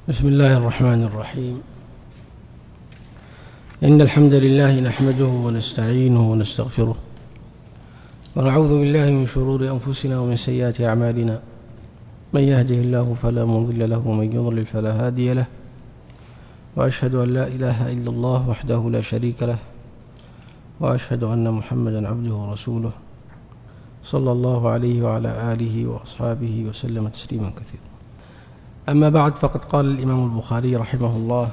بسم الله الرحمن الرحيم. إن الحمد لله نحمده ونستعينه ونستغفره ونعوذ بالله من شرور أنفسنا ومن سيئات أعمالنا. من يهده الله فلا مضل له ومن يضلل فلا هادي له، وأشهد أن لا إله إلا الله وحده لا شريك له، وأشهد أن محمدا عبده ورسوله صلى الله عليه وعلى آله وأصحابه وسلم تسليما كثيرا. أما بعد، فقد قال الإمام البخاري رحمه الله: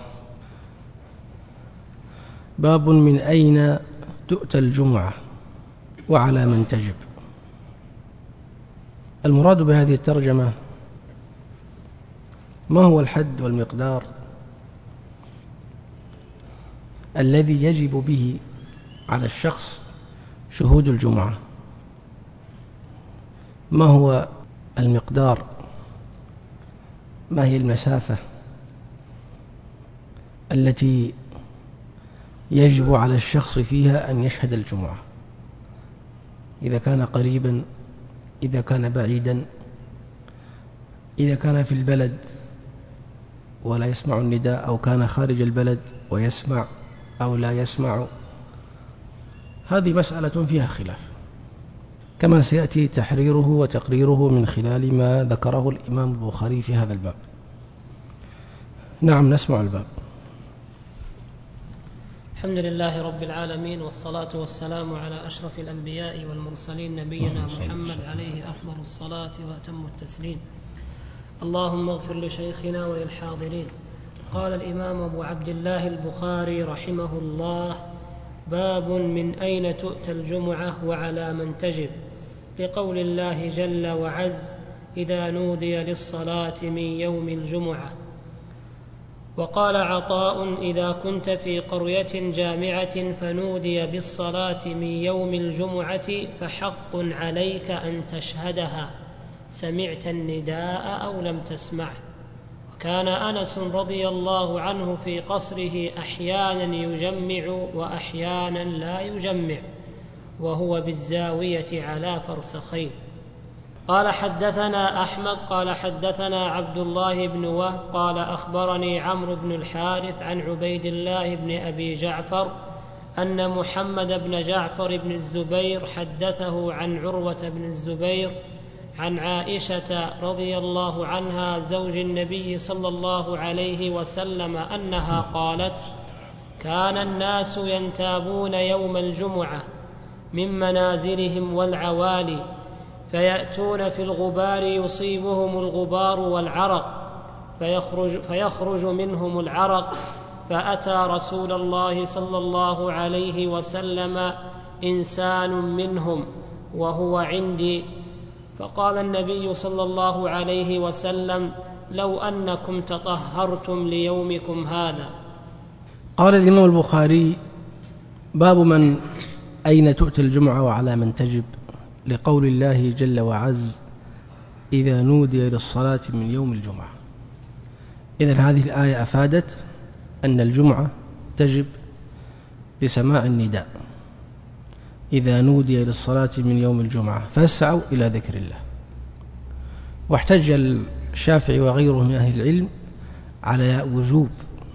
باب من أين تؤتى الجمعة وعلى من تجب. المراد بهذه الترجمة ما هو الحد والمقدار الذي يجب به على الشخص شهود الجمعة؟ ما هو المقدار؟ ما هي المسافة التي يجب على الشخص فيها أن يشهد الجمعة؟ إذا كان قريبا، إذا كان بعيدا، إذا كان في البلد ولا يسمع النداء، أو كان خارج البلد ويسمع أو لا يسمع. هذه مسألة فيها خلاف، كما سيأتي تحريره وتقريره من خلال ما ذكره الإمام البخاري في هذا الباب. نعم، نسمع الباب. الحمد لله رب العالمين، والصلاة والسلام على أشرف الأنبياء والمرسلين، نبينا محمد عليه أفضل الصلاة وأتم التسليم. اللهم اغفر لشيخنا وللحاضرين. قال الإمام أبو عبد الله البخاري رحمه الله: باب من أين تؤتى الجمعة وعلى من تجب، لقول الله جل وعز: إذا نودي للصلاة من يوم الجمعة. وقال عطاء: إذا كنت في قرية جامعة فنودي بالصلاة من يوم الجمعة فحق عليك أن تشهدها، سمعت النداء أو لم تسمعه. وكان أنس رضي الله عنه في قصره أحيانا يجمع وأحيانا لا يجمع، وهو بالزاوية على فرسخين. قال: حدثنا أحمد قال حدثنا عبد الله بن وهب قال أخبرني عمرو بن الحارث عن عبيد الله بن أبي جعفر أن محمد بن جعفر بن الزبير حدثه عن عروة بن الزبير عن عائشة رضي الله عنها زوج النبي صلى الله عليه وسلم أنها قالت: كان الناس ينتابون يوم الجمعة من منازلهم والعوالي، فيأتون في الغبار يصيبهم الغبار والعرق، فيخرج منهم العرق، فأتى رسول الله صلى الله عليه وسلم إنسان منهم وهو عندي، فقال النبي صلى الله عليه وسلم: لو أنكم تطهرتم ليومكم هذا. قال الإمام البخاري: باب من أين تؤتى الجمعة وعلى من تجب، لقول الله جل وعز: إذا نودي للصلاة من يوم الجمعة. إذن هذه الآية أفادت أن الجمعة تجب بسماع النداء: إذا نودي للصلاة من يوم الجمعة فاسعوا إلى ذكر الله. واحتج الشافعي وغيره من أهل العلم على وجوب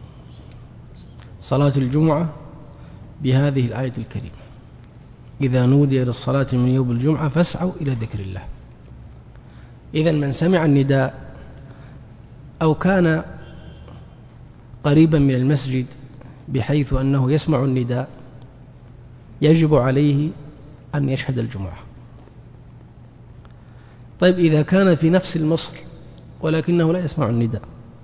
صلاة الجمعة بهذه الآية الكريمة: إذا نودي للصلاة من يوم الجمعة فاسعوا إلى ذكر الله. إذن من سمع النداء أو كان قريبا من المسجد بحيث أنه يسمع النداء يجب عليه أن يشهد الجمعة. طيب، إذا كان في نفس المصر ولكنه لا يسمع النداء،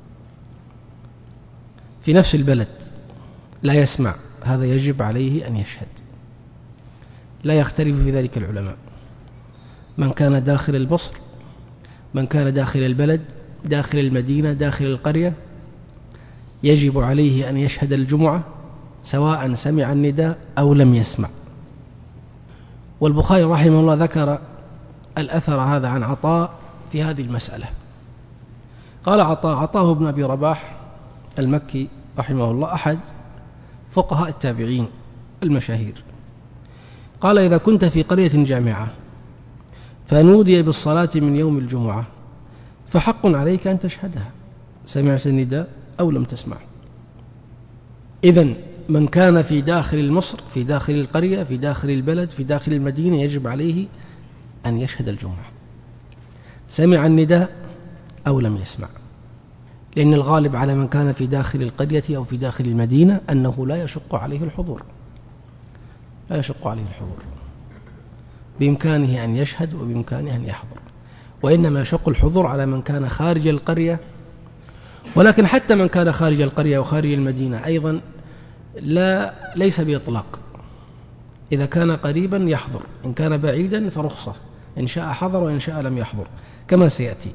في نفس البلد لا يسمع، هذا يجب عليه أن يشهد. لا يختلف في ذلك العلماء، من كان داخل المصر، من كان داخل البلد، داخل المدينة، داخل القرية، يجب عليه أن يشهد الجمعة سواء سمع النداء أو لم يسمع. والبخاري رحمه الله ذكر الأثر هذا عن عطاء في هذه المسألة. قال عطاء بن أبي رباح المكي رحمه الله أحد فقهاء التابعين المشاهير، قال: إذا كنت في قرية جامعة فنودي بالصلاة من يوم الجمعة فحق عليك أن تشهدها، سمعت النداء أو لم تسمع. إذن من كان في داخل مصر، في داخل القرية، في داخل البلد، في داخل المدينة، يجب عليه أن يشهد الجمعة، سمع النداء أو لم يسمع. لأن الغالب على من كان في داخل القرية أو في داخل المدينة أنه لا يشق عليه الحضور، لا يشق عليه الحضور، بإمكانه أن يشهد وبإمكانه أن يحضر. وإنما يشق الحضور على من كان خارج القرية. ولكن حتى من كان خارج القرية وخارج المدينة أيضا ليس بإطلاق. إذا كان قريبا يحضر، إن كان بعيدا فرخصة، إن شاء حضر وإن شاء لم يحضر كما سيأتي.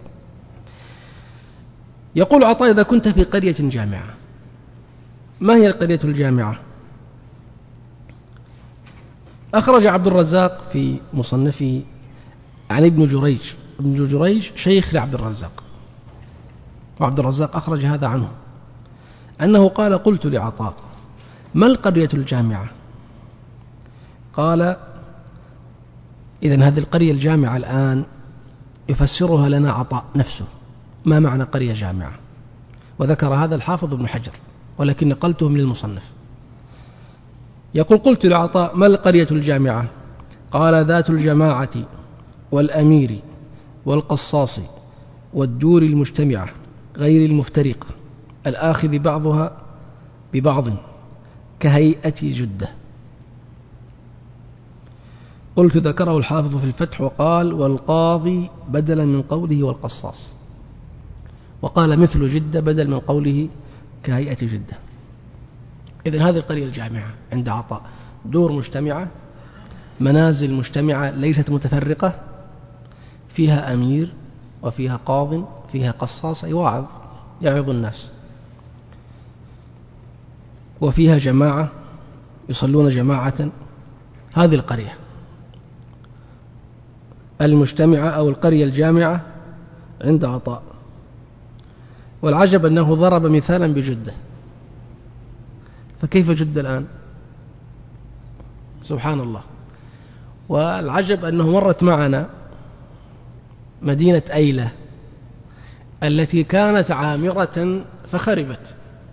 يقول عطاء: إذا كنت في قرية جامعة. ما هي القرية الجامعة؟ أخرج عبد الرزاق في مصنفه عن ابن جريج. ابن جريج شيخ لعبد الرزاق، وعبد الرزاق أخرج هذا عنه أنه قال: قلت لعطاء: ما القرية الجامعة؟ قال: إذن هذه القرية الجامعة الآن يفسرها لنا عطاء نفسه، ما معنى قرية جامعة؟ وذكر هذا الحافظ ابن حجر، ولكن نقلته من المصنف. يقول: قلت لعطاء: ما القرية الجامعة؟ قال: ذات الجماعة والأمير والقصاص والدور المجتمعة غير المفترقة الآخذ بعضها ببعض كهيئة جدة. قلت: ذكره الحافظ في الفتح وقال: والقاضي بدلا من قوله والقصاص، وقال مثل جدة بدل من قوله كهيئة جدة. إذن هذه القرية الجامعة عند عطاء دور مجتمعة، منازل مجتمعة ليست متفرقة، فيها أمير وفيها قاض، فيها قصاص أي واعظ يعظ الناس، وفيها جماعة يصلون جماعة. هذه القرية المجتمعة أو القرية الجامعة عند عطاء. والعجب أنه ضرب مثالا بجدة، فكيف جدة الآن؟ سبحان الله. والعجب أنه مرت معنا مدينة أيلة التي كانت عامرة فخربت،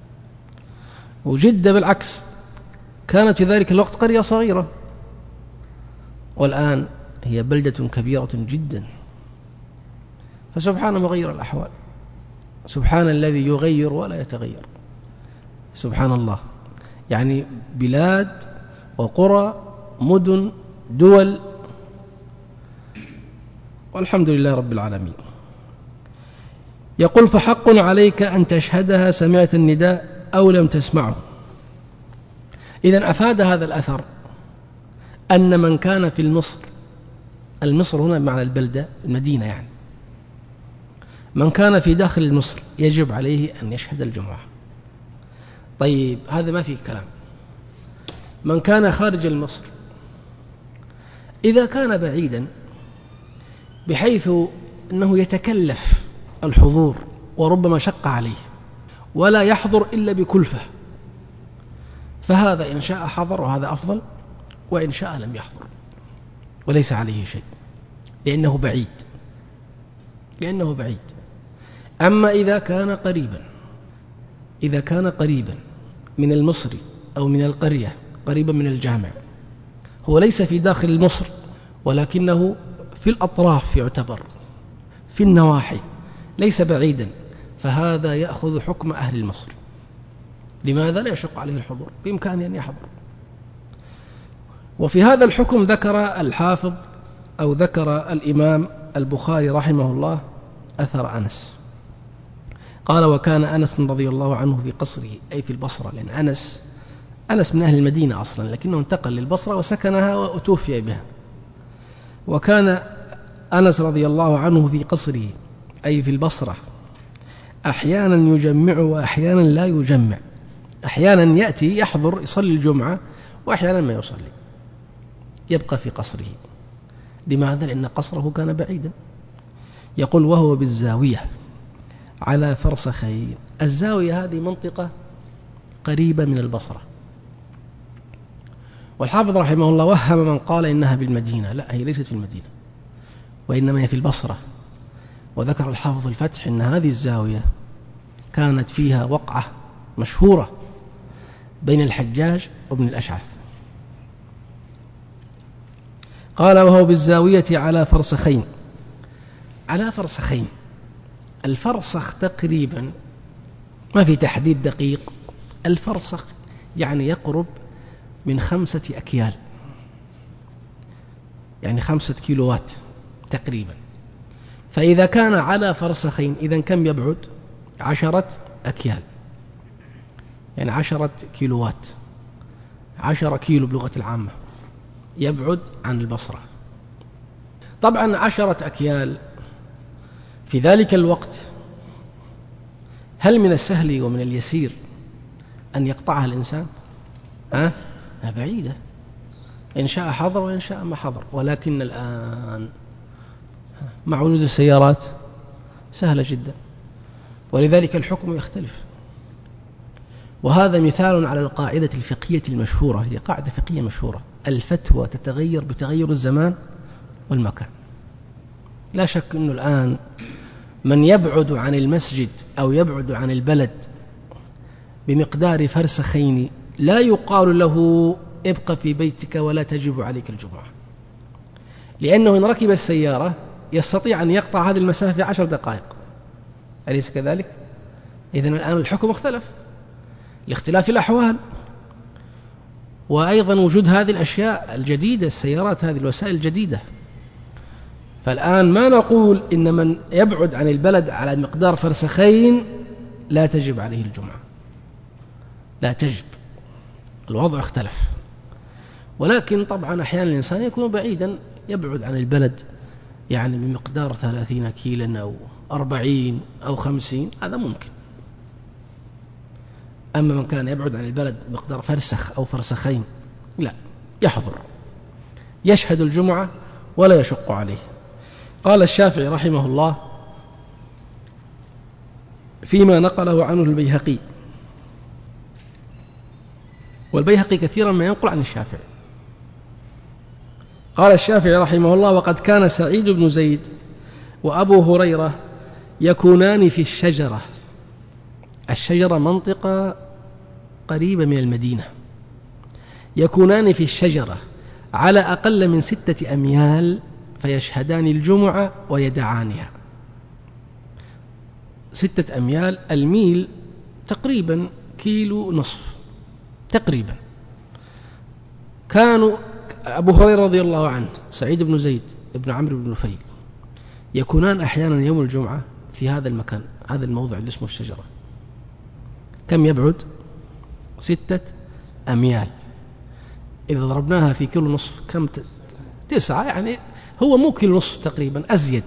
وجدة بالعكس كانت في ذلك الوقت قرية صغيرة، والآن هي بلدة كبيرة جدا. فسبحان مغير الأحوال، سبحان الذي يغير ولا يتغير. سبحان الله. يعني بلاد وقرى، مدن، دول، والحمد لله رب العالمين. يقول: فحق عليك أن تشهدها سمعت النداء أو لم تسمعه. إذن أفاد هذا الأثر أن من كان في المصر هنا بمعنى البلدة المدينة، يعني من كان في داخل المصر يجب عليه أن يشهد الجمعة. طيب هذا ما فيه كلام. من كان خارج المصر إذا كان بعيدا بحيث أنه يتكلف الحضور وربما شق عليه ولا يحضر إلا بكلفة، فهذا إن شاء حضر وهذا أفضل، وإن شاء لم يحضر وليس عليه شيء، لأنه بعيد. أما إذا كان قريبا من المصر أو من القرية، قريبا من الجامع، هو ليس في داخل المصر ولكنه في الأطراف يعتبر، في النواحي، ليس بعيدا، فهذا يأخذ حكم أهل المصر. لماذا؟ لا يشق عليه الحضور، بإمكانه أن يحضر. وفي هذا الحكم ذكر الحافظ أو ذكر الإمام البخاري رحمه الله أثر أنس. قال: وكان أنس رضي الله عنه في قصره، أي في البصرة، لأن أنس من أهل المدينة أصلا، لكنه انتقل للبصرة وسكنها وأتوفي بها. وكان أنس رضي الله عنه في قصره، أي في البصرة، أحيانا يجمع وأحيانا لا يجمع، أحيانا يأتي يحضر يصلي الجمعة وأحيانا ما يصلي، يبقى في قصره. لماذا؟ لأن قصره كان بعيدا. يقول: وهو بالزاوية على فرسخين. الزاوية هذه منطقة قريبة من البصرة. والحافظ رحمه الله وهم من قال إنها بالمدينة، لا، هي ليست في المدينة وإنما هي في البصرة. وذكر الحافظ الفتح إن هذه الزاوية كانت فيها وقعة مشهورة بين الحجاج وابن الأشعث. قال وهو بالزاوية على فرسخين. على فرسخين، الفرسخ تقريبا ما في تحديد دقيق، الفرسخ يعني يقرب من 5 أكيال، يعني 5 كيلوات تقريبا. فإذا كان على فرسخين إذن كم يبعد؟ 10 أكيال، يعني 10 كيلوات، 10 كيلو بلغة العامة يبعد عن البصرة. طبعا 10 أكيال في ذلك الوقت، هل من السهل ومن اليسير أن يقطعها الإنسان؟ بعيدة، إن شاء حضر وإن شاء ما حضر. ولكن الآن مع وجود السيارات سهلة جدا، ولذلك الحكم يختلف. وهذا مثال على القاعدة الفقهية المشهورة، هي قاعدة فقهية مشهورة: الفتوى تتغير بتغير الزمان والمكان. لا شك أنه الآن من يبعد عن المسجد أو يبعد عن البلد بمقدار فرسخين لا يقال له ابق في بيتك ولا تجب عليك الجمعة، لأنه إن ركب السيارة يستطيع أن يقطع هذه المسافة في 10 دقائق، أليس كذلك؟ إذن الآن الحكم اختلف لاختلاف الأحوال، وأيضا وجود هذه الأشياء الجديدة، السيارات هذه الوسائل الجديدة. فالآن ما نقول إن من يبعد عن البلد على مقدار فرسخين لا تجب عليه الجمعة، لا تجب، الوضع اختلف. ولكن طبعا أحيانا الإنسان يكون بعيدا، يبعد عن البلد يعني بمقدار 30 كيلا أو 40 أو 50، هذا ممكن. أما من كان يبعد عن البلد بمقدار فرسخ أو فرسخين لا، يحضر، يشهد الجمعة ولا يشق عليه. قال الشافعي رحمه الله فيما نقله عنه البيهقي، والبيهقي كثيرا ما ينقل عن الشافعي. قال الشافعي رحمه الله: وقد كان سعيد بن زيد وأبو هريرة يكونان في الشجرة. الشجرة منطقة قريبة من المدينة، يكونان في الشجرة على أقل من 6 أميال فيشهدان الجمعة ويدعانها. 6 أميال، الميل تقريبا 1.5 كيلو تقريبا. كانوا أبو هريرة رضي الله عنه، سعيد بن زيد ابن عمرو بن نفيل، يكونان أحيانا يوم الجمعة في هذا المكان، هذا الموضع اللي اسمه الشجرة. كم يبعد؟ 6 أميال. إذا ضربناها في 1.5 كيلو كم؟ 9، يعني هو مو 1.5 كيلو تقريبا،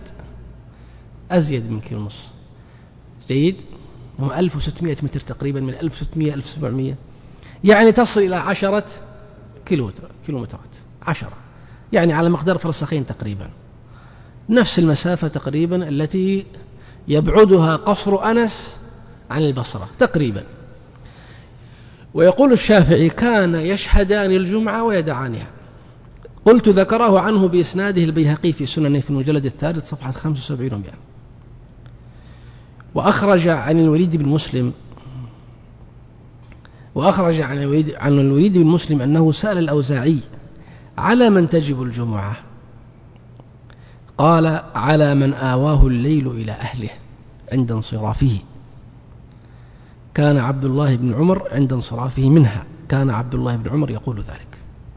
أزيد من 1.5 كيلو. جيد، هو 1600 متر تقريبا، من 1600 1700، يعني تصل إلى 10 كيلومترات، 10، يعني على مقدار فرسخين تقريبا، نفس المسافة تقريبا التي يبعدها قصر أنس عن البصرة تقريبا. ويقول الشافعي: كان يشهدان الجمعة ويدعانها. قلت: ذكره عنه بإسناده البيهقي في سننه في المجلد 3 صفحة 75 و100. وأخرج عن الوليد بن مسلم أنه سأل الأوزاعي: على من تجب الجمعة؟ قال: على من آواه الليل إلى أهله عند انصرافه. كان عبد الله بن عمر عند انصرافه منها، كان عبد الله بن عمر يقول ذلك.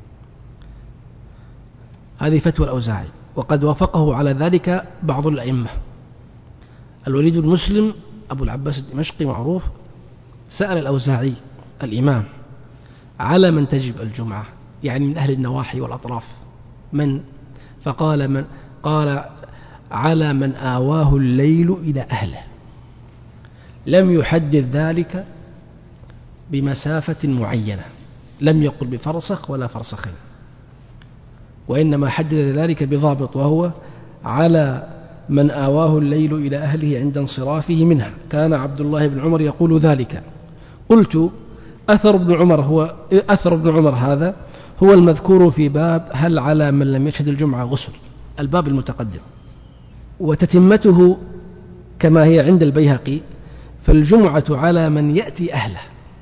هذه فتوى الأوزاعي، وقد وافقه على ذلك بعض الأئمة. الوليد بن مسلم أبو العباس الدمشقي معروف، سأل الأوزاعي الإمام: على من تجب الجمعة؟ يعني من أهل النواحي والأطراف، من؟ فقال: من؟ قال: على من آواه الليل إلى أهله. لم يحدد ذلك بمسافة معينة، لم يقل بفرسخ ولا فرسخين، وإنما حدد ذلك بضابط، وهو على من آواه الليل إلى أهله عند انصرافه منها. كان عبد الله بن عمر يقول ذلك. قلت: أثر ابن عمر هذا هو المذكور في باب هل على من لم يشهد الجمعة غسل، الباب المتقدم. وتتمته كما هي عند البيهقي فالجمعة على من يأتي أهله،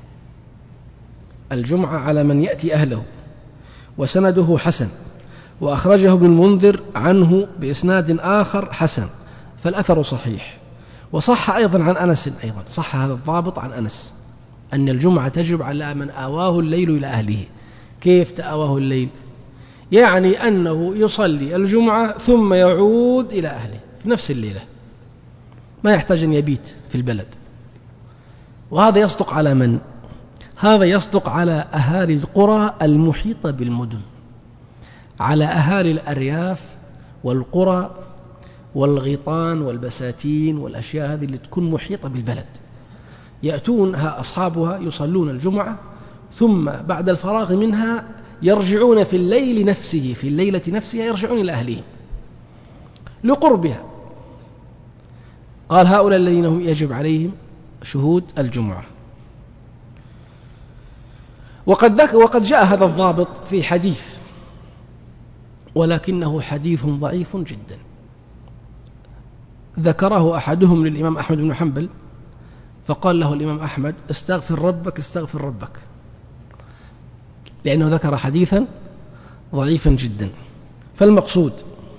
الجمعة على من يأتي أهله. وسنده حسن، وأخرجه ابن المنذر عنه بإسناد آخر حسن، فالأثر صحيح. وصح أيضا عن أنس، أيضا صح هذا الضابط عن أنس أن الجمعة تجب على من آواه الليل إلى أهله. كيف تآواه الليل؟ يعني أنه يصلي الجمعة ثم يعود إلى أهله في نفس الليلة، ما يحتاج أن يبيت في البلد. وهذا يصدق على من؟ هذا يصدق على أهالي القرى المحيطة بالمدن، على أهالي الأرياف والقرى والغيطان والبساتين والأشياء هذه اللي تكون محيطة بالبلد، يأتون أصحابها يصلون الجمعة ثم بعد الفراغ منها يرجعون في الليل نفسه، في الليلة نفسها يرجعون إلى أهلهم لقربها. قال هؤلاء الذين هم يجب عليهم شهود الجمعة. وقد جاء هذا الضابط في حديث، ولكنه حديث ضعيف جدا، ذكره أحدهم للإمام أحمد بن حنبل، فقال له الإمام أحمد استغفر ربك استغفر ربك، لأنه ذكر حديثا ضعيفا جدا. فالمقصود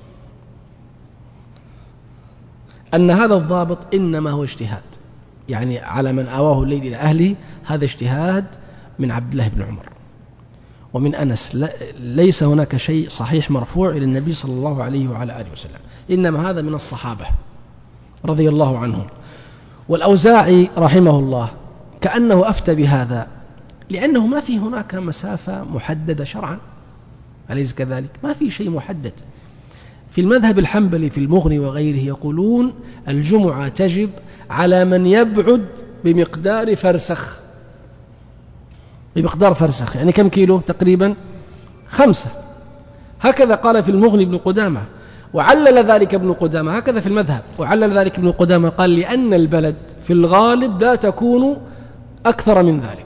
أن هذا الضابط إنما هو اجتهاد، يعني على من آواه الليل إلى أهله، هذا اجتهاد من عبد الله بن عمر ومن أنس، ليس هناك شيء صحيح مرفوع إلى النبي صلى الله عليه وعلى آله وسلم، إنما هذا من الصحابة رضي الله عنهم. والأوزاعي رحمه الله كأنه أفتى بهذا، لأنه ما في هناك مسافة محددة شرعا، أليس كذلك؟ ما في شيء محدد. في المذهب الحنبلي في المغني وغيره يقولون الجمعة تجب على من يبعد بمقدار فرسخ، بمقدار فرسخ يعني كم كيلو تقريبا؟ 5. هكذا قال في المغني ابن قدامة، وعلل ذلك ابن قدامة هكذا في المذهب، وعلل ذلك ابن قدامة قال لأن البلد في الغالب لا تكون أكثر من ذلك،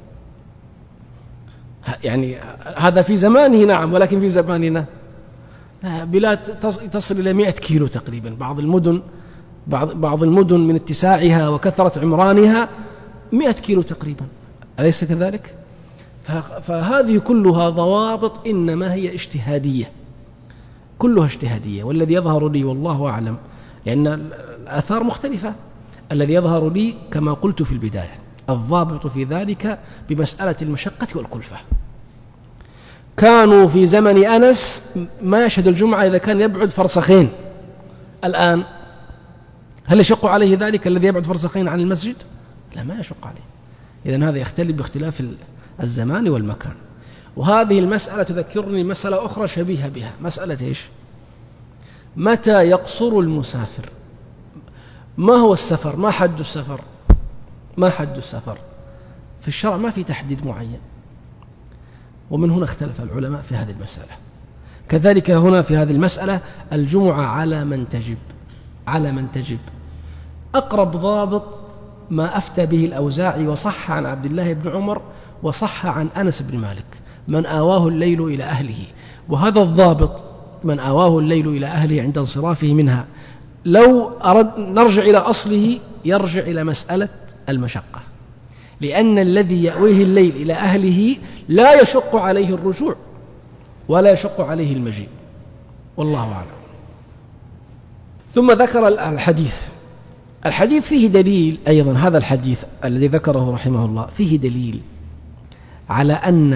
يعني هذا في زمانه نعم، ولكن في زماننا بلاد تصل إلى 100 كيلو تقريبا، بعض المدن من اتساعها وكثرة عمرانها 100 كيلو تقريبا، أليس كذلك؟ فهذه كلها ضوابط إنما هي اجتهادية، كلها اجتهادية. والذي يظهر لي والله أعلم، لأن الآثار مختلفة، الذي يظهر لي كما قلت في البداية الضابط في ذلك بمسألة المشقة والكلفة. كانوا في زمن أنس ما يشهد الجمعة إذا كان يبعد فرسخين، الآن هل يشق عليه ذلك الذي يبعد فرسخين عن المسجد؟ لا، ما يشق عليه. إذن هذا يختلف باختلاف الزمان والمكان. وهذه المسألة تذكرني مسألة أخرى شبيهة بها، مسألة إيش؟ متى يقصر المسافر؟ ما هو السفر؟ ما حد السفر؟ ما حد السفر؟ في الشرع ما في تحديد معين، ومن هنا اختلف العلماء في هذه المسألة. كذلك هنا في هذه المسألة الجمعة على من تجب، على من تجب. أقرب ضابط ما أفتى به الأوزاعي وصح عن عبد الله بن عمر وصح عن أنس بن مالك، من آواه الليل إلى أهله. وهذا الضابط من آواه الليل إلى أهله عند انصرافه منها، لو أرد نرجع إلى أصله يرجع إلى مسألة المشقة، لأن الذي يأويه الليل إلى أهله لا يشق عليه الرجوع ولا يشق عليه المجيء، والله أعلم. ثم ذكر الحديث فيه دليل أيضا، هذا الحديث الذي ذكره رحمه الله فيه دليل على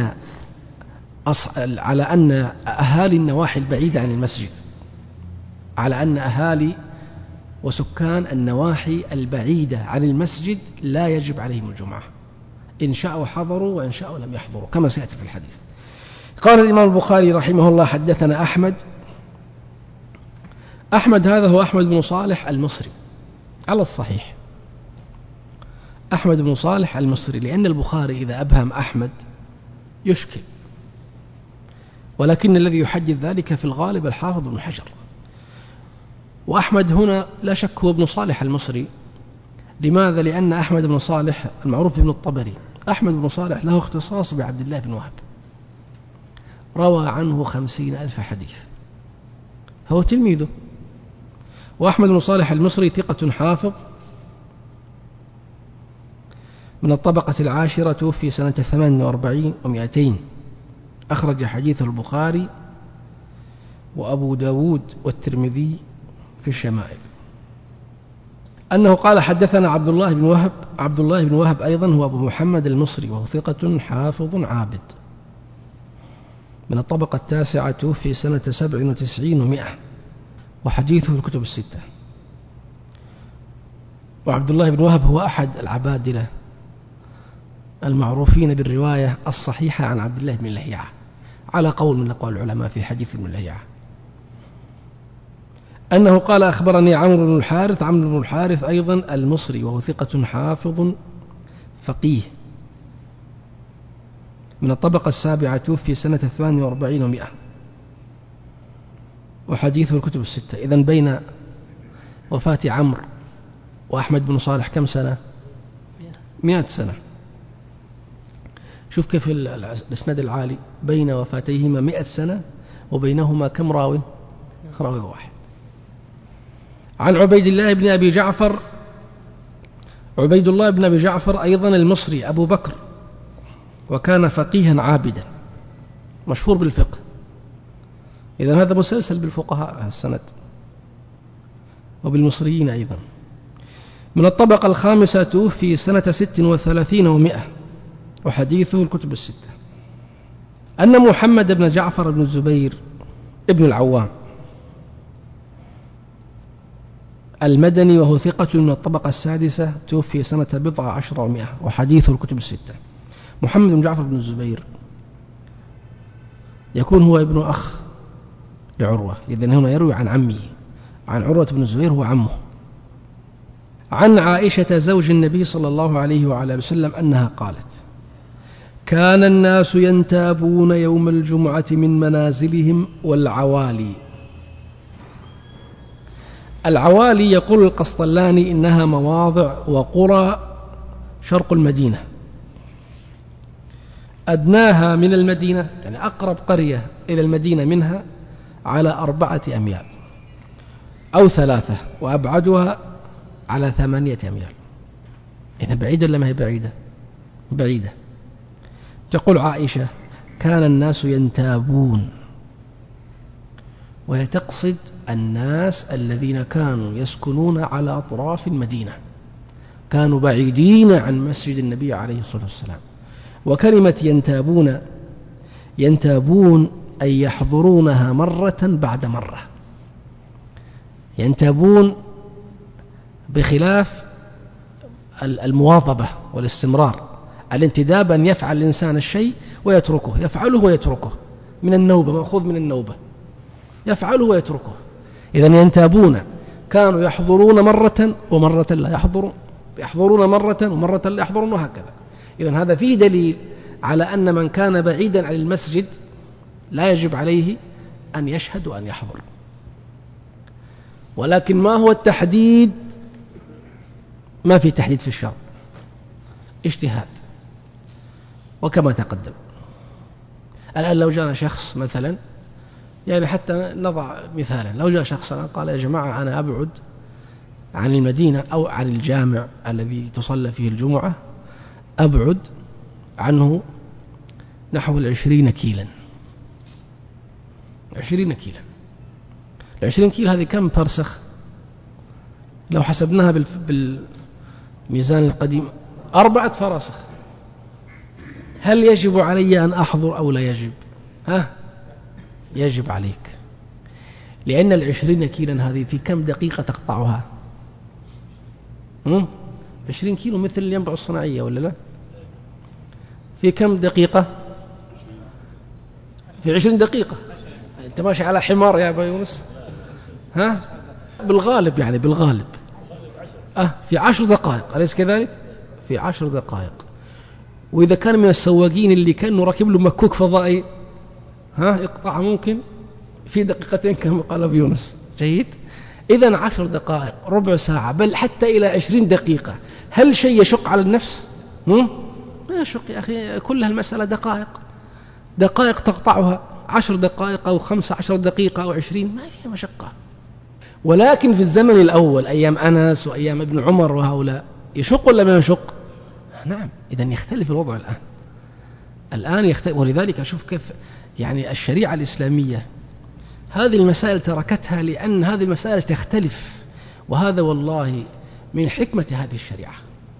أن أهالي النواحي البعيدة عن المسجد، على أن أهالي وسكان النواحي البعيدة عن المسجد لا يجب عليهم الجمعة، إن شاءوا حضروا وإن شاءوا لم يحضروا، كما سيأتي في الحديث. قال الإمام البخاري رحمه الله حدثنا أحمد هذا هو أحمد بن صالح المصري على الصحيح، أحمد بن صالح المصري، لأن البخاري إذا أبهم أحمد يشكل، ولكن الذي يحدث ذلك في الغالب الحافظ بن حجر. وأحمد هنا لا شك هو ابن صالح المصري. لماذا؟ لأن أحمد بن صالح المعروف ابن الطبري، أحمد بن صالح له اختصاص بعبد الله بن وهب، روى عنه 50,000 حديث، هو تلميذه. وأحمد بن صالح المصري ثقة حافظ من الطبقة العاشرة، توفي سنة 48 و200. أخرج حديث البخاري وأبو داود والترمذي في الشمائل. أنه قال حدثنا عبد الله بن وهب. عبد الله بن وهب أيضا هو أبو محمد المصري، وهو ثقة حافظ عابد، من الطبقة التاسعة، توفي سنة 97 و100، وحديثه في الكتب الستة. وعبد الله بن وهب هو أحد العبادلة المعروفين بالرواية الصحيحة عن عبد الله بن لهيعة، على قول من أقوال العلماء في حديث ابن لهيعة، أنه قال أخبرني عمرو بن الحارث. عمرو بن الحارث أيضا المصري، وهو ثقة حافظ فقيه، من الطبقة السابعة، توفي سنة 48 و100، وحديثه الكتب الستة. إذن بين وفاة عمرو وأحمد بن صالح كم سنة؟ 100 سنة. شوف كيف الإسناد العالي بين وفاتيهما 100 سنة، وبينهما كم راوي؟ راوي واحد. عن عبيد الله بن أبي جعفر. عبيد الله بن أبي جعفر أيضا المصري أبو بكر، وكان فقيها عابدا مشهور بالفقه. إذن هذا مسلسل بالفقهاء السند، وبالمصريين أيضا. من الطبقة الخامسة، توفي سنة 36 و100، وحديثه الكتب الستة. أن محمد بن جعفر بن الزبير ابن العوام المدني، وهو ثقة، من الطبقة السادسة، توفي سنة 17 و100، وحديثه الكتب الستة. محمد بن جعفر بن الزبير يكون هو ابن أخ لعروة، إذن هنا يروي عن عمه، عن عروة بن الزبير هو عمه. عن عائشة زوج النبي صلى الله عليه وعلى وسلم أنها قالت: كان الناس ينتابون يوم الجمعة من منازلهم والعوالي. العوالي يقول القسطلاني إنها مواضع وقرى شرق المدينة، أدناها من المدينة، يعني أقرب قرية إلى المدينة منها على 4 أميال أو 3، وأبعدها على 8 أميال. إذا بعيدة ولا ما هي بعيدة؟ بعيدة. تقول عائشة: كان الناس ينتابون، وهي تقصد الناس الذين كانوا يسكنون على أطراف المدينة، كانوا بعيدين عن مسجد النبي عليه الصلاة والسلام. وكلمة ينتابون أي يحضرونها مرة بعد مرة. ينتابون بخلاف المواظبة والاستمرار. الانتداب أن يفعل الإنسان الشيء ويتركه، يفعله ويتركه، من النوبة، مأخوذ من النوبة، يفعله ويتركه. إذن ينتابون، كانوا يحضرون مرة ومرة لا يحضرون، يحضرون مرة ومرة لا يحضرون، وهكذا. إذن هذا فيه دليل على أن من كان بعيدا عن المسجد لا يجب عليه أن يشهد وأن يحضر. ولكن ما هو التحديد؟ ما في تحديد في الشرع، اجتهاد. وكما تقدم الآن لو جاء شخص مثلا، يعني حتى نضع مثالا، لو جاء شخص قال: يا جماعة أنا أبعد عن المدينة أو عن الجامع الذي تصلى فيه الجمعة، أبعد عنه نحو 20 كيلا. 20 كيلا. 20 كيل هذه كم فرسخ؟ لو حسبناها بالميزان القديم 4 فراسخ. هل يجب علي أن أحضر أو لا يجب؟ يجب عليك، لأن 20 كيلا هذه في كم دقيقة تقطعها؟ 20 كيلو مثل الينبع الصناعية ولا لا؟ في كم دقيقة؟ في 20 دقيقة. أنت ماشي على حمار يا أبا يونس؟ بالغالب، يعني بالغالب في 10 دقائق، أليس كذلك؟ في 10 دقائق. وإذا كان من السواقين اللي كانوا راكب له مكوك فضائي، يقطع ممكن في دقيقتين كما قال أبو يونس. جيد. إذن 10 دقائق، ربع ساعة، بل حتى إلى 20 دقيقة. هل شيء يشق على النفس؟ ما يشق يا أخي، كلها المسألة دقائق تقطعها، 10 دقائق أو 15 دقيقة أو 20، ما فيها مشقة. ولكن في الزمن الأول أيام أنس وأيام ابن عمر وهؤلاء، يشق ولا ما يشق؟ نعم، إذن يختلف الوضع الآن يختلف. ولذلك أشوف كيف يعني الشريعة الإسلامية هذه المسائل تركتها، لأن هذه المسائل تختلف، وهذا والله من حكمة هذه الشريعة.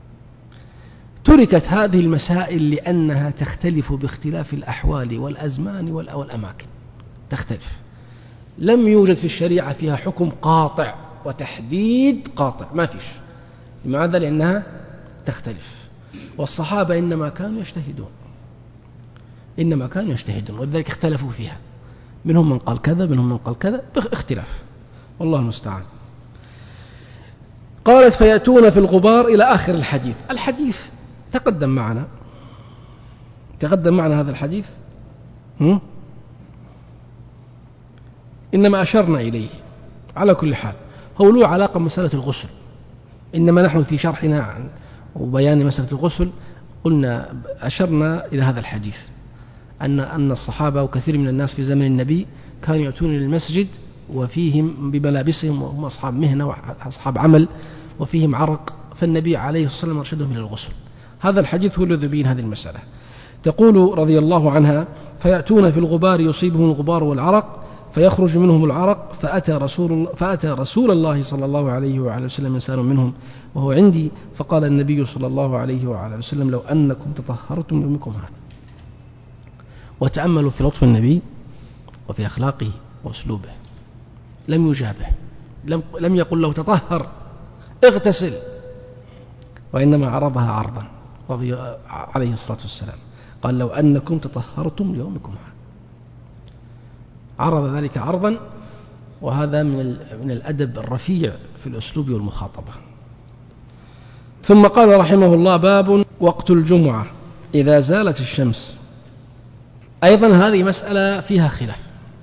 تركت هذه المسائل لأنها تختلف باختلاف الأحوال والأزمان والأماكن، تختلف. لم يوجد في الشريعة فيها حكم قاطع وتحديد قاطع، ما فيش. لماذا؟ لأنها تختلف. والصحابة إنما كانوا يجتهدون، ولذلك اختلفوا فيها، منهم من قال كذا، منهم من قال كذا، باختلاف، والله المستعان. قالت فيأتون في الغبار إلى آخر الحديث تقدم معنا هذا الحديث، إنما أشرنا إليه. على كل حال هو له علاقة بمسألة الغسل، إنما نحن في شرحنا وبيان مسألة الغسل قلنا أشرنا إلى هذا الحديث، أن الصحابة وكثير من الناس في زمن النبي كانوا يأتون للمسجد وفيهم بملابسهم، وهم أصحاب مهنة وأصحاب عمل، وفيهم عرق، فالنبي عليه الصلاة والسلام أرشدهم إلى الغسل. هذا الحديث هو الذي يبين هذه المسألة. تقول رضي الله عنها: فيأتون في الغبار يصيبهم الغبار والعرق، فيخرج منهم العرق، فأتى رسول الله صلى الله عليه وعلى وسلم إنسان منهم وهو عندي، فقال النبي صلى الله عليه وعلى وسلم: لو أنكم تطهرتم يومكم هذا. وتأملوا في لطف النبي وفي أخلاقه وأسلوبه، لم يجابه، لم يقل له تطهر اغتسل، وإنما عرضها عرضا عليه الصلاة والسلام. قال: لو أنكم تطهرتم يومكم هذا، عرض ذلك عرضا، وهذا من الأدب الرفيع في الأسلوب والمخاطبة. ثم قال رحمه الله: باب وقت الجمعة إذا زالت الشمس. أيضا هذه مسألة فيها خلاف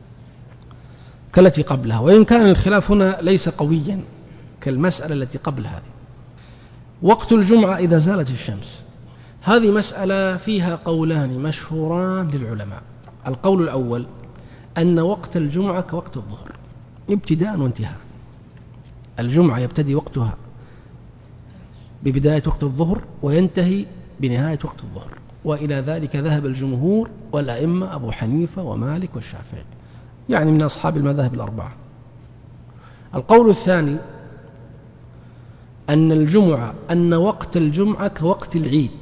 كالتي قبلها، وإن كان الخلاف هنا ليس قويا كالمسألة التي قبل هذه. وقت الجمعة إذا زالت الشمس، هذه مسألة فيها قولان مشهوران للعلماء. القول الأول أن وقت الجمعة كوقت الظهر ابتداء وانتهاء. الجمعة يبتدي وقتها ببداية وقت الظهر وينتهي بنهاية وقت الظهر، وإلى ذلك ذهب الجمهور والأئمة أبو حنيفة ومالك والشافعي، يعني من أصحاب المذاهب الأربعة. القول الثاني أن وقت الجمعة كوقت العيد،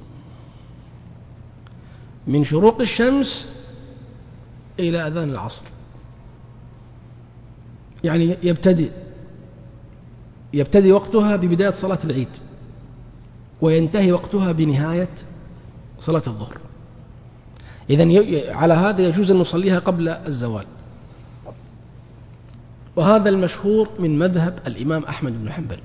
من شروق الشمس إلى أذان العصر، يعني يبتدي وقتها ببداية صلاة العيد وينتهي وقتها بنهاية صلاة الظهر. إذن على هذا يجوز أن نصليها قبل الزوال، وهذا المشهور من مذهب الإمام أحمد بن حنبل.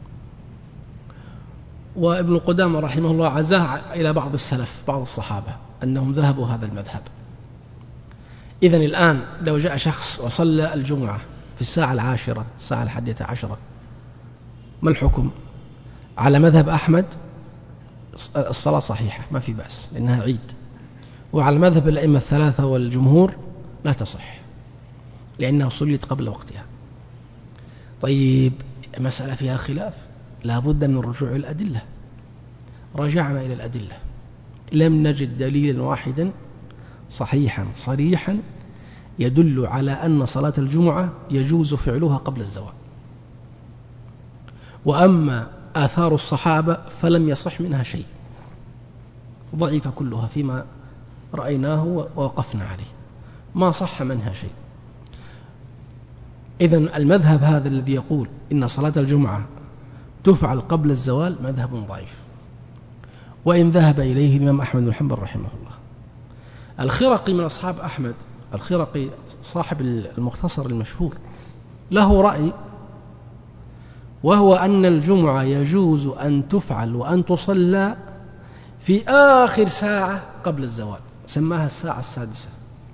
وابن قدامة رحمه الله عزاه إلى بعض السلف، بعض الصحابة، أنهم ذهبوا هذا المذهب. إذن الآن لو جاء شخص وصلى الجمعة في الساعة 10، الساعة 11، ما الحكم؟ على مذهب أحمد الصلاة صحيحة، ما في بأس لأنها عيد. وعلى مذهب الأئمة الثلاثة والجمهور لا تصح لأنها صلت قبل وقتها. طيب، مسألة فيها خلاف، لا بد من الرجوع إلى الأدلة. رجعنا إلى الأدلة، لم نجد دليلا واحدا صحيحا صريحا يدل على أن صلاة الجمعة يجوز فعلها قبل الزوال. وأما آثار الصحابة فلم يصح منها شيء، ضعيفة كلها فيما رأيناه ووقفنا عليه، ما صح منها شيء. إذن المذهب هذا الذي يقول إن صلاة الجمعة تفعل قبل الزوال مذهب ضعيف، وإن ذهب إليه الإمام أحمد بن حنبل رحمه الله. الخرقي من أصحاب أحمد، الخرقي صاحب المختصر المشهور، له رأي، وهو أن الجمعة يجوز أن تفعل وأن تصلى في آخر ساعة قبل الزوال، سماها الساعة السادسة.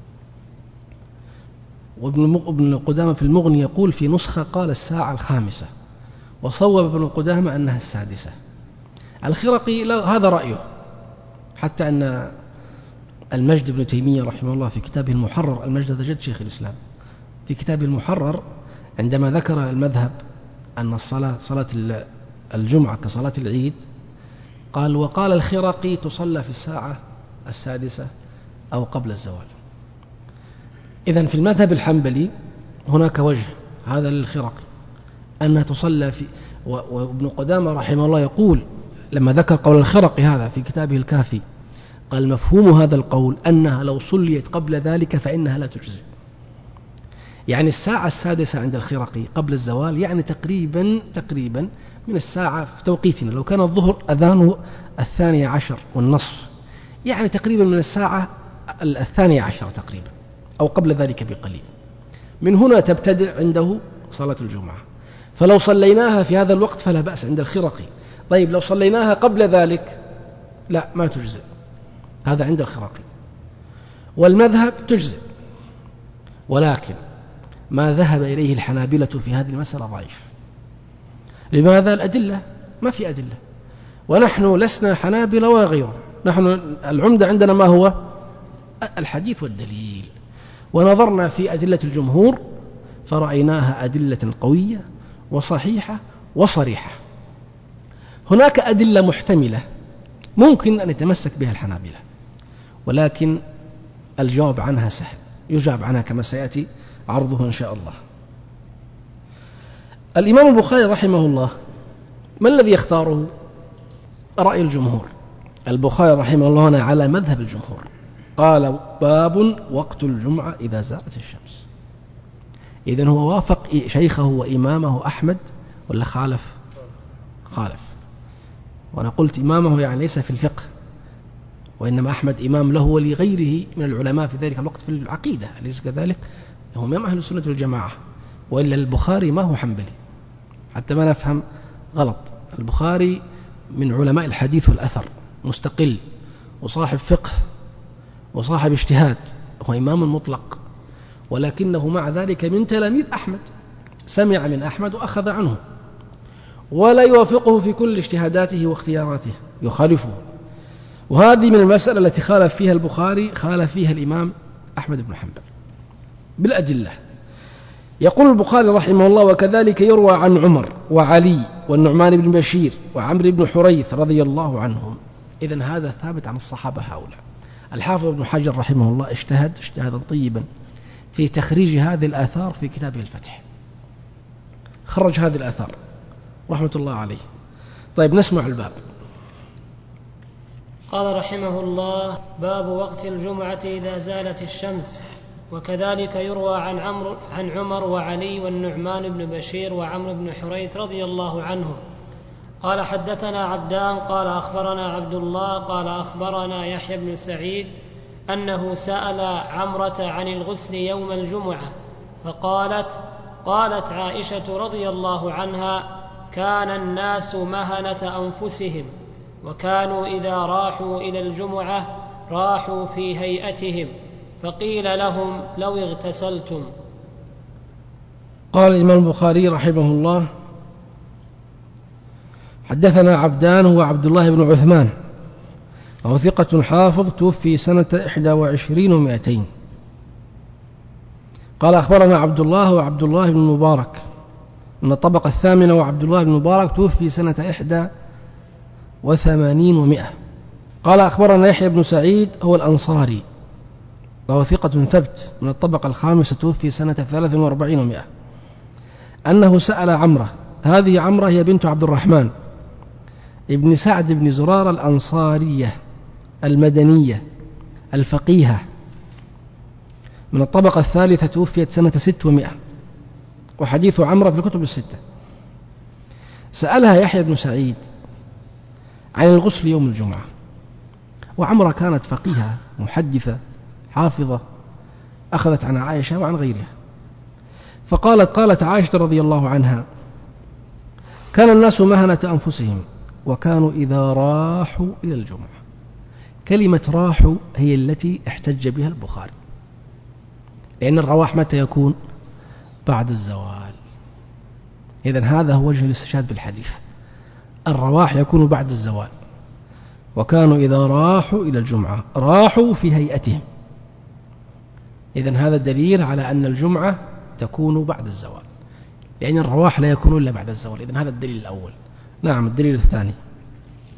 وابن قدامة في المغني يقول في نسخة قال الساعة الخامسة، وصوب ابن قدامة أنها السادسة. الخرقي هذا رأيه، حتى أن المجد بن تيمية رحمه الله في كتابه المحرر، المجد هذا جد شيخ الإسلام، في كتابه المحرر عندما ذكر المذهب أن صلاة الجمعة كصلاة العيد، قال وقال الخرقي تصلى في الساعة 6 أو قبل الزوال. إذن في المذهب الحنبلي هناك وجه هذا للخرقي أنها تصلى في، وابن قدامة رحمه الله يقول لما ذكر قول الخرقي هذا في كتابه الكافي قال مفهوم هذا القول أنها لو صليت قبل ذلك فإنها لا تجزي. يعني الساعة 6 عند الخرقي قبل الزوال يعني تقريبا من الساعة في توقيتنا، لو كان الظهر أذانه 12:30 يعني تقريبا من الساعة 12 تقريبا أو قبل ذلك بقليل. من هنا تبتدئ عنده صلاة الجمعة، فلو صليناها في هذا الوقت فلا بأس عند الخرقي. طيب لو صليناها قبل ذلك لا ما تجزئ، هذا عند الخرقي. والمذهب تجزئ، ولكن ما ذهب إليه الحنابلة في هذه المسألة ضعيف. لماذا؟ الأدلة ما في أدلة، ونحن لسنا حنابلة ولا غيره، نحن العمدة عندنا ما هو الحديث والدليل، ونظرنا في أدلة الجمهور فرأيناها أدلة قوية وصحيحة وصريحة. هناك أدلة محتملة ممكن أن يتمسك بها الحنابلة، ولكن الجواب عنها سهل، يجاب عنها كما سيأتي عرضه إن شاء الله. الإمام البخاري رحمه الله ما الذي يختاره؟ رأي الجمهور. البخاري رحمه الله هنا على مذهب الجمهور، قال باب وقت الجمعة إذا زالت الشمس. إذن هو وافق شيخه وإمامه أحمد ولا خالف؟ وأنا قلت إمامه يعني ليس في الفقه، وإنما أحمد إمام له ولغيره من العلماء في ذلك الوقت في العقيدة، أليس كذلك؟ هو إمام أهل السنة والجماعة، وإلا البخاري ما هو حنبلي حتى ما نفهم غلط. البخاري من علماء الحديث والأثر، مستقل وصاحب فقه وصاحب اجتهاد، هو إمام مطلق، ولكنه مع ذلك من تلاميذ أحمد، سمع من أحمد وأخذ عنه، ولا يوافقه في كل اجتهاداته واختياراته، يخالفه. وهذه من المسألة التي خالف فيها البخاري، خالف فيها الإمام أحمد بن حنبل بالأدلة. يقول البخاري رحمه الله وكذلك يروى عن عمر وعلي والنعمان بن بشير وعمرو بن حريث رضي الله عنهم. إذن هذا ثابت عن الصحابة هؤلاء. الحافظ ابن حجر رحمه الله اجتهد اجتهادا طيبا في تخريج هذه الآثار في كتابه الفتح، خرج هذه الآثار رحمة الله عليه. طيب نسمع الباب. قال رحمه الله باب وقت الجمعة إذا زالت الشمس. وكذلك يروى عن عمر وعلي والنعمان بن بشير وعمرو بن حريث رضي الله عنهم. قال حدثنا عبدان قال أخبرنا عبد الله قال أخبرنا يحيى بن سعيد أنه سأل عمرة عن الغسل يوم الجمعة قالت عائشة رضي الله عنها كان الناس مهنة أنفسهم، وكانوا إذا راحوا إلى الجمعة راحوا في هيئتهم، فقيل لهم لو اغتسلتم. قال الإمام البخاري رحمه الله حدثنا عبدان هو عبد الله بن عثمان وهو ثقة حافظ توفي سنة 21 و200. قال أخبرنا عبد الله وعبد الله بن مبارك من الطبقة 8، وعبد الله بن مبارك توفي سنة 81 و100. قال أخبرنا يحيى بن سعيد هو الأنصاري وهو ثقة ثبت من الطبقة 5، توفي سنة 43 و100. أنه سأل عمرة، هذه عمرة هي بنت عبد الرحمن ابن سعد بن زرارة الأنصارية المدنية الفقيهة من الطبقة 3، توفيت سنة 600، وحديث عمرة في الكتب 6. سألها يحيى بن سعيد عن الغسل يوم الجمعة، وعمرة كانت فقيهة محدثة حافظة، أخذت عن عائشة وعن غيرها. قالت عائشة رضي الله عنها كان الناس مهنة أنفسهم، وكانوا إذا راحوا إلى الجمعة. كلمة راحوا هي التي احتج بها البخاري، لأن الرواح متى يكون؟ بعد الزوال. إذن هذا هو وجه الاستشهاد بالحديث، الرواح يكون بعد الزوال. وكانوا إذا راحوا إلى الجمعة راحوا في هيئتهم. إذن هذا دليل على أن الجمعة تكون بعد الزوال، لأن الرواح لا يكون إلا بعد الزوال. إذن هذا الدليل الأول. نعم، الدليل الثاني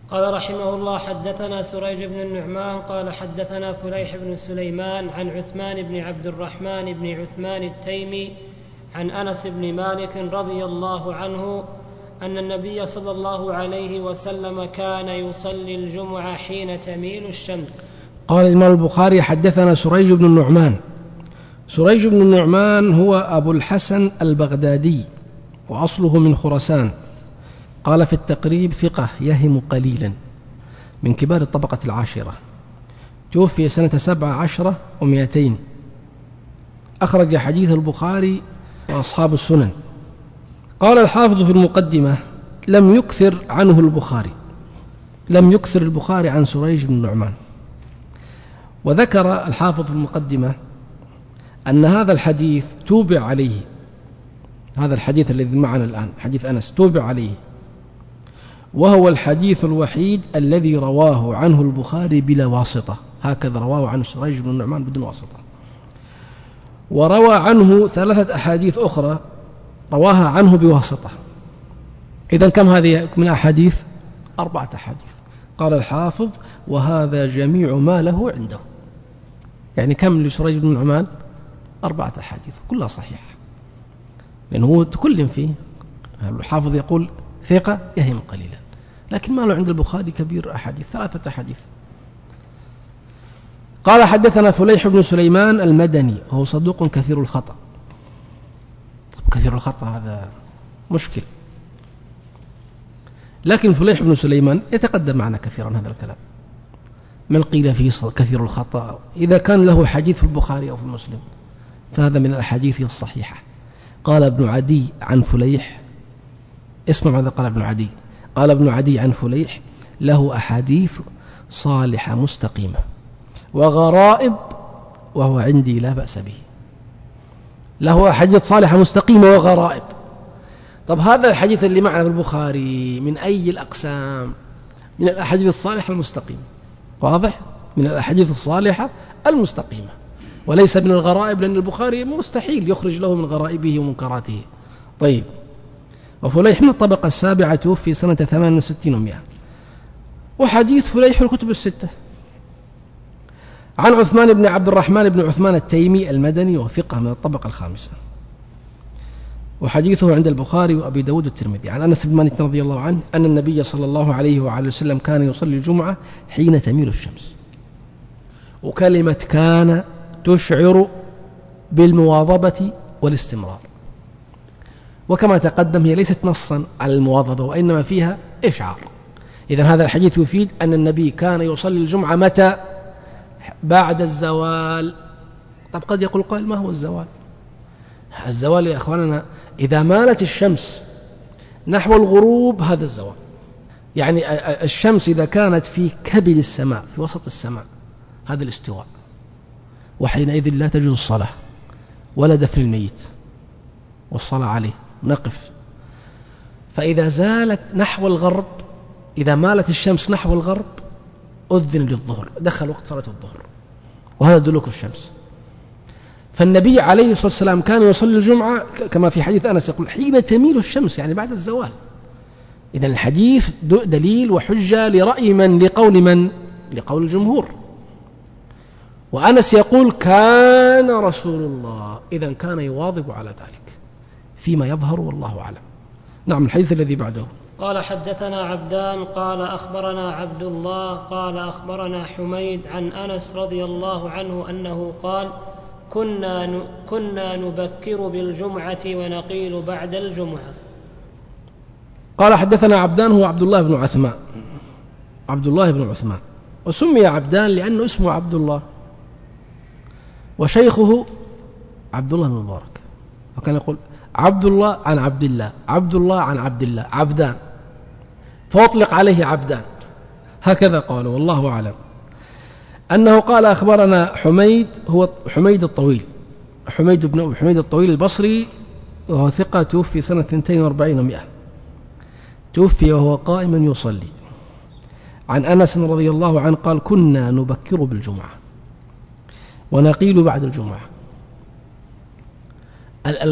قال رحمه الله: حدثنا سريج بن النعمان قال حدثنا فليح بن سليمان عن عثمان بن عبد الرحمن بن عثمان التيمي عن أنس بن مالك رضي الله عنه أن النبي صلى الله عليه وسلم كان يصلي الجمعة حين تميل الشمس. قال الإمام البخاري: حدثنا سريج بن النعمان. سريج بن النعمان هو أبو الحسن البغدادي وأصله من خراسان. قال في التقريب: ثقة يهم قليلا، من كبار الطبقة العاشرة، توفي سنة 17 و200. أخرج حديث البخاري وأصحاب السنن. قال الحافظ في المقدمة: لم يكثر عنه البخاري، لم يكثر البخاري عن سريج بن النعمان. وذكر الحافظ في المقدمة أن هذا الحديث توبع عليه، هذا الحديث الذي معنا الآن حديث أنس توبع عليه، وهو الحديث الوحيد الذي رواه عنه البخاري بلا واسطة، هكذا رواه عنه سريج بن النعمان بدون واسطة. وروى عنه 3 أحاديث أخرى رواها عنه بواسطة. إذن كم هذه من أحاديث؟ 4 أحاديث. قال الحافظ: وهذا جميع ما له عنده. يعني كم لسريج بن النعمان؟ 4 أحاديث كلها صحيحة، لأنه تكلم فيه. الحافظ يقول: ثقة يهم قليلا، لكن ما له عند البخاري كبير أحاديث، 3 أحاديث. قال: حدثنا فليح بن سليمان المدني وهو صدوق كثير الخطأ. كثير الخطأ هذا مشكل، لكن فليح بن سليمان يتقدم معنا كثيرا هذا الكلام. من قيل فيه كثير الخطأ إذا كان له حديث في البخاري أو في مسلم فهذا من الأحاديث الصحيحة. قال ابن عدي عن فليح، اسمع ماذا قال ابن عدي. قال ابن عدي عن فليح: له أحاديث صالحة مستقيمة وغرائب وهو عندي لا بأس به. له أحاديث صالحة مستقيمة وغرائب. طب هذا الحديث اللي معنا في البخاري من أي الأقسام؟ من الأحاديث الصالحة المستقيمة، واضح؟ من الأحاديث الصالحة المستقيمة، وليس من الغرائب، لأن البخاري مستحيل يخرج له من غرائبه ومنكراته. طيب، وفليح من الطبقة 7 توفي سنة 68 و100. وحديث فليح الكتب 6. عن عثمان بن عبد الرحمن بن عثمان التيمي المدني وثقة من الطبقة 5، وحديثه عند البخاري وأبي داود والترمذي. عن أنس بن مالك رضي الله عنه أن النبي صلى الله عليه وعلى وسلم كان يصلي الجمعة حين تميل الشمس. وكلمة كان تشعر بالمواظبة والاستمرار، وكما تقدم هي ليست نصا على المواظبة وإنما فيها إشعار. إذن هذا الحديث يفيد أن النبي كان يصلي الجمعة متى؟ بعد الزوال. طب قد يقول قائل: ما هو الزوال؟ الزوال يا أخواننا إذا مالت الشمس نحو الغروب هذا الزوال. يعني الشمس إذا كانت في كبد السماء في وسط السماء هذا الاستواء، وحينئذ لا تجوز الصلاة ولا دفن الميت والصلاة عليه، نقف. فإذا زالت نحو الغرب، إذا مالت الشمس نحو الغرب أذن للظهر، دخل وقت صلاة الظهر، وهذا دلوك الشمس. فالنبي عليه الصلاة والسلام كان يصلي الجمعة كما في حديث أنس يقول حين تميل الشمس، يعني بعد الزوال. إذن الحديث دليل وحجة لرأي من؟ لقول من؟ لقول الجمهور. وأنس يقول كان رسول الله، إذن كان يواظب على ذلك فيما يظهر والله أعلم. نعم، الحديث الذي بعده. قال: حدثنا عبدان قال أخبرنا عبد الله قال أخبرنا حميد عن أنس رضي الله عنه أنه قال: كنا نبكر بالجمعة ونقيل بعد الجمعة. قال: حدثنا عبدان هو عبد الله بن عثمان، عبد الله بن عثمان، وسمي عبدان لأنه اسمه عبد الله، وشيخه عبد الله بن مبارك، وكان يقول عبد الله عن عبد الله، عبد الله عن عبد الله، عبدان، فأطلق عليه عبدان، هكذا قالوا والله أعلم. أنه قال: أخبرنا حميد، هو حميد الطويل، حميد بن حميد الطويل البصري، وهو ثقة، توفي سنة 42 و100، توفي وهو قائم يصلي. عن أنس رضي الله عنه قال: كنا نبكر بالجمعة ونقيل بعد الجمعة.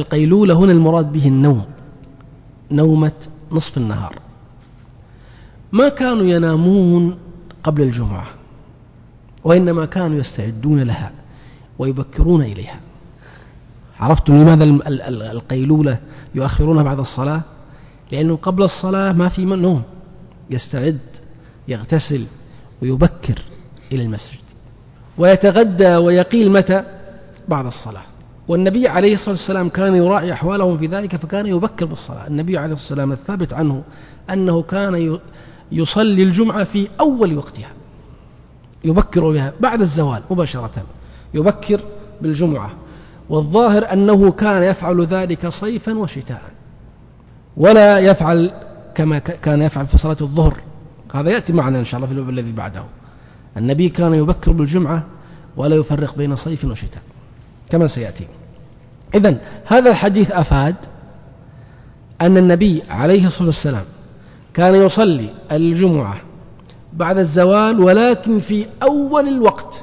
القيلولة هنا المراد به النوم، نومة نصف النهار. ما كانوا ينامون قبل الجمعة، وإنما كانوا يستعدون لها ويبكرون إليها. عرفتم لماذا القيلولة يؤخرونها بعد الصلاة؟ لأنه قبل الصلاة ما في نوم، يستعد يغتسل ويبكر إلى المسجد، ويتغدى ويقيل متى؟ بعد الصلاة. والنبي عليه الصلاة والسلام كان يراعي أحوالهم في ذلك، فكان يبكر بالصلاة. النبي عليه الصلاة والسلام الثابت عنه أنه كان يصلي الجمعة في أول وقتها، يبكر بها بعد الزوال مباشرة، يبكر بالجمعة. والظاهر أنه كان يفعل ذلك صيفا وشتاء، ولا يفعل كما كان يفعل في صلاة الظهر. هذا يأتي معنا إن شاء الله في الباب الذي بعده. النبي كان يبكر بالجمعة ولا يفرق بين صيف وشتاء كما سيأتي. إذن هذا الحديث أفاد أن النبي عليه الصلاة والسلام كان يصلي الجمعة بعد الزوال، ولكن في أول الوقت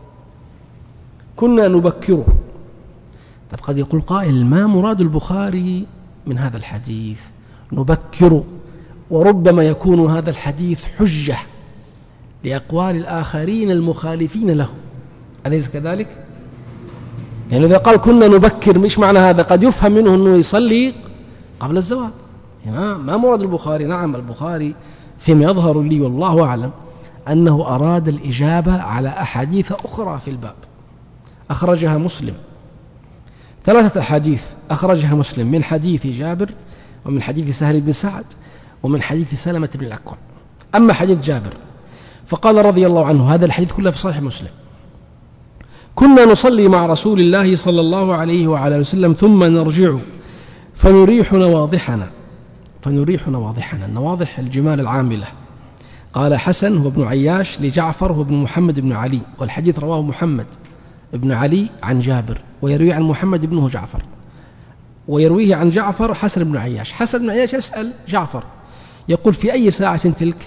كنا نبكره. طب قد يقول قائل: ما مراد البخاري من هذا الحديث؟ نبكر، وربما يكون هذا الحديث حجة لأقوال الآخرين المخالفين له، أليس كذلك؟ يعني إذا قال كنا نبكر، مش معنى هذا؟ قد يفهم منه أنه يصلي قبل الزوال. يعني ما مراد البخاري؟ نعم، البخاري فيما يظهر لي والله أعلم أنه أراد الإجابة على أحاديث أخرى في الباب أخرجها مسلم، 3 أحاديث أخرجها مسلم، من حديث جابر، ومن حديث سهل بن سعد، ومن حديث سلمة بن الأكوع. أما حديث جابر فقال رضي الله عنه، هذا الحديث كله في صحيح مسلم: كنا نصلي مع رسول الله صلى الله عليه وعلى وسلم ثم نرجع فنريح نواضحنا. النواضح الجمال العاملة. قال حسن هو ابن عياش لجعفر هو ابن محمد بن علي، والحديث رواه محمد ابن علي عن جابر، ويرويه عن محمد بنه جعفر، ويرويه عن جعفر حسن بن عياش. حسن بن عياش يسأل جعفر يقول: في أي ساعة تلك؟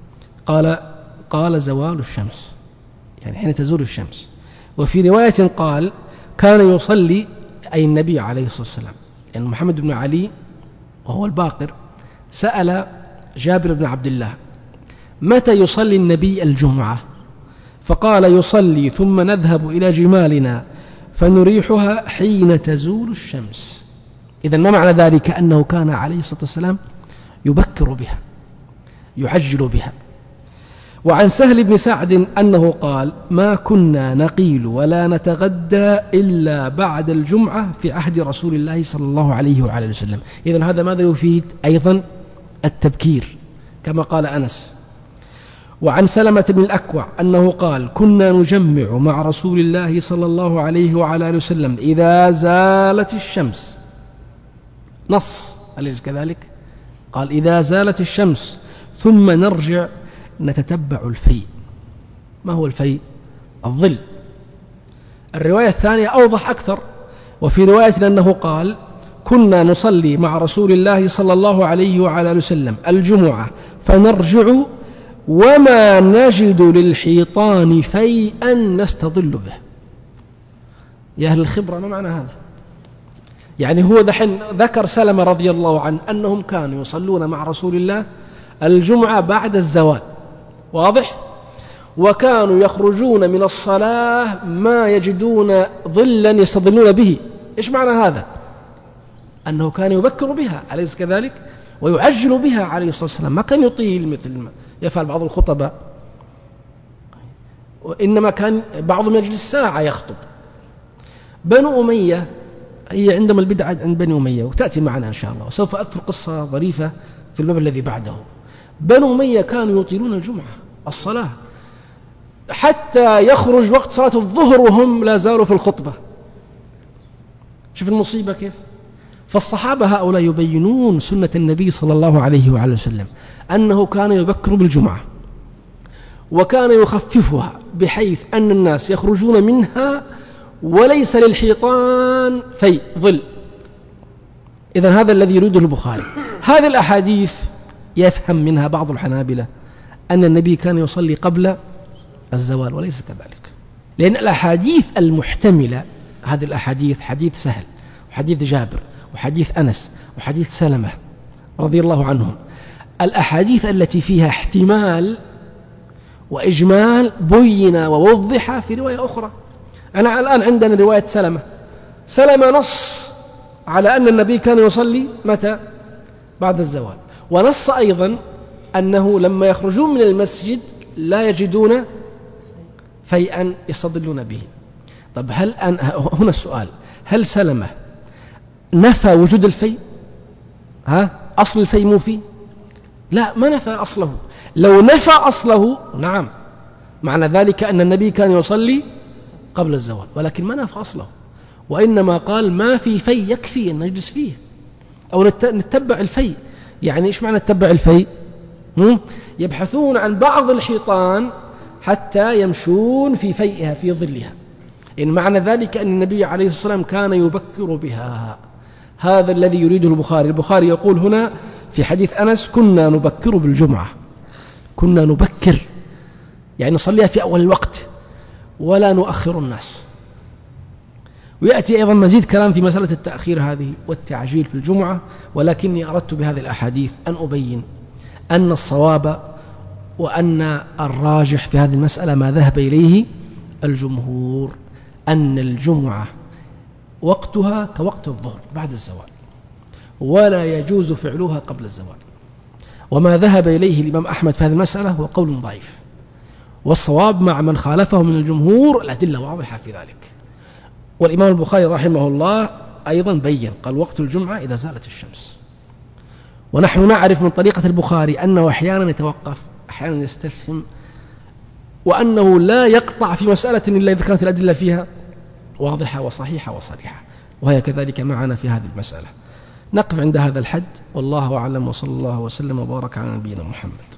قال زوال الشمس، يعني حين تزول الشمس. وفي رواية قال كان يصلي، أي النبي عليه الصلاة والسلام، يعني محمد بن علي وهو الباقر سأل جابر بن عبد الله: متى يصلي النبي الجمعة؟ فقال: يصلي ثم نذهب إلى جمالنا فنريحها حين تزول الشمس. إذن ما معنى ذلك؟ أنه كان عليه الصلاة والسلام يبكر بها، يعجل بها. وعن سهل بن سعد أنه قال: ما كنا نقيل ولا نتغدى إلا بعد الجمعة في عهد رسول الله صلى الله عليه وعلى وسلم. إذن هذا ماذا يفيد؟ أيضا التبكير كما قال أنس. وعن سلمة بن الأكوع أنه قال: كنا نجمع مع رسول الله صلى الله عليه وعلى وسلم إذا زالت الشمس. نص، أليس كذلك؟ قال: إذا زالت الشمس ثم نرجع نتتبع الفيء. ما هو الفيء؟ الظل. الرواية الثانية أوضح أكثر، وفي رواية أنه قال: كنا نصلي مع رسول الله صلى الله عليه وعلى وسلم الجمعة فنرجع وما نجد للحيطان فيئا نستظل به. يا أهل الخبرة، ما معنى هذا؟ يعني هو دحين ذكر سلمة رضي الله عنه أنهم كانوا يصلون مع رسول الله الجمعة بعد الزوال، واضح؟ وكانوا يخرجون من الصلاة ما يجدون ظلا يستظلون به. إيش معنى هذا؟ أنه كان يبكر بها، أليس كذلك؟ ويعجل بها عليه الصلاة والسلام، ما كان يطيل مثل ما يفعل بعض الخطباء، وإنما كان بعضهم يجلس ساعة يخطب. بنو أمية هي عندما البدعة عند بني أمية، وتأتي معنا إن شاء الله، وسوف أذكر قصة ظريفة في الباب الذي بعده. بنو أمية كانوا يطيلون الجمعة الصلاة حتى يخرج وقت صلاة الظهر وهم لا زالوا في الخطبة. شوف المصيبة كيف. فالصحابة هؤلاء يبينون سنة النبي صلى الله عليه وعلى وسلم أنه كان يبكر بالجمعة وكان يخففها بحيث أن الناس يخرجون منها وليس للحيطان في ظل. إذن هذا الذي يريده البخاري. هذه الأحاديث يفهم منها بعض الحنابلة أن النبي كان يصلي قبل الزوال، وليس كذلك، لأن الأحاديث المحتملة، هذه الأحاديث حديث سهل وحديث جابر وحديث أنس وحديث سلمة رضي الله عنهم، الأحاديث التي فيها احتمال وإجمال بين ووضح في رواية أخرى. أنا الآن عندنا رواية سلمة نص على أن النبي كان يصلي متى؟ بعد الزوال، ونص أيضا أنه لما يخرجون من المسجد لا يجدون فيئا يستظلون به. طب هنا السؤال، هل سلمة نفى وجود الفيء؟ أصل الفيء مو فيه؟ لا، ما نفى أصله. لو نفى أصله نعم، معنى ذلك أن النبي كان يصلي قبل الزوال، ولكن ما نفى أصله، وإنما قال ما في في يكفي أن نجلس فيه أو نتبع الفيء. يعني إيش معنى نتبع الفيء؟ يبحثون عن بعض الحيطان حتى يمشون في فيئها في ظلها. إن معنى ذلك أن النبي عليه الصلاة والسلام كان يبكر بها. هذا الذي يريده البخاري يقول هنا في حديث أنس: كنا نبكر بالجمعة، كنا نبكر يعني نصليها في أول الوقت ولا نؤخر الناس. ويأتي أيضا مزيد كلام في مسألة التأخير هذه والتعجيل في الجمعة، ولكني أردت بهذه الأحاديث أن أبين أن الصواب وأن الراجح في هذه المسألة ما ذهب إليه الجمهور، أن الجمعة وقتها كوقت الظهر بعد الزوال، ولا يجوز فعلها قبل الزوال. وما ذهب إليه الإمام أحمد في هذه المسألة هو قول ضعيف، والصواب مع من خالفه من الجمهور الأدلة واضحة في ذلك. والإمام البخاري رحمه الله أيضا بين، قال: وقت الجمعة إذا زالت الشمس. ونحن نعرف من طريقة البخاري أنه أحيانا يتوقف، أحيانا يستفهم، وأنه لا يقطع في مسألة إلا إذا كانت الأدلة فيها واضحة وصحيحة وصريحة، وهي كذلك معنا في هذه المسألة. نقف عند هذا الحد، والله أعلم، وصلى الله وسلم وبارك على نبينا محمد.